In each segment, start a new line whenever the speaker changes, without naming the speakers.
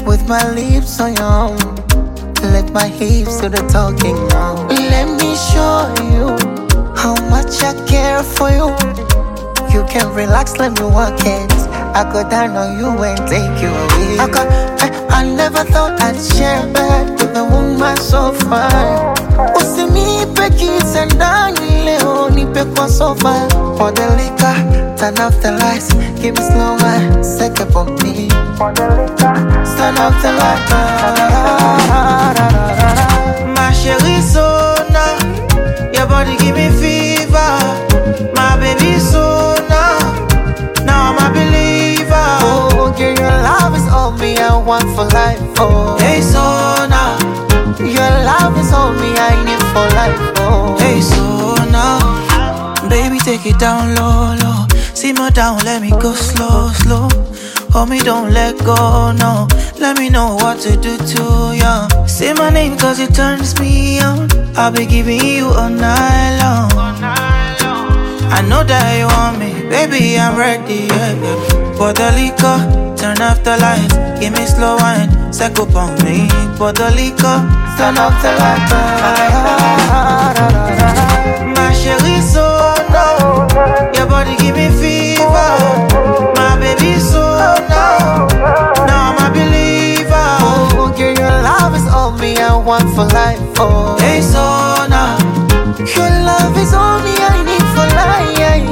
with my lips on your own. Let my hips do the talking now. Let me show you how much I care for you. You can relax, let me work it. I go down on you and take you away. I never thought I'd share a bed with a woman so fine. Usinipe kisa ndani leo, nipe kwa sofa. For the liquor, turn off the lights, give me slow wine, second for me. For the liquor, turn off the lights.
My chérie Sona, your body give me fever. My baby Sona, now I'm a believer.
Oh, girl, your love is all me I want for life. Oh,
Hey Sona,
your love is all me I need for life. Oh,
hey Sona, baby take it down low, low. Simmer down, let me go slow, slow. Hold me, don't let go, no. Let me know what to do to you. Say my name cause it turns me on. I'll be giving you all night long. I know that you want me, baby, I'm ready, yeah, yeah. Pour the liquor, turn off the lights. Give me slow wine, set up on me. Pour the liquor,
turn off the lights.
my chérie Sona, your body give me fever. My baby Sona, now I'm a believer.
Oh, girl, your love is all me I want for life. Oh,
Hey Sona,
your love is all me I need for life.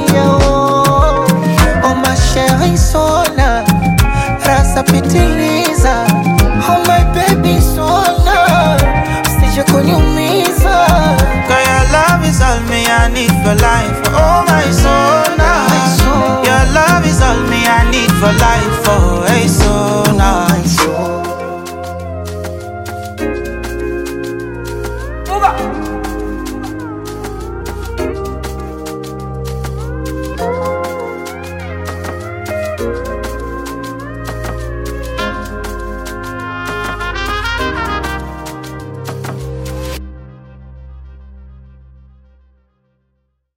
Oh, my chérie Sona, rasa pitiliza. Oh, my baby Sona, usije kuniumiza.
girl, your love is all me I need for life. Oh my Sona, your love is all me I need for life.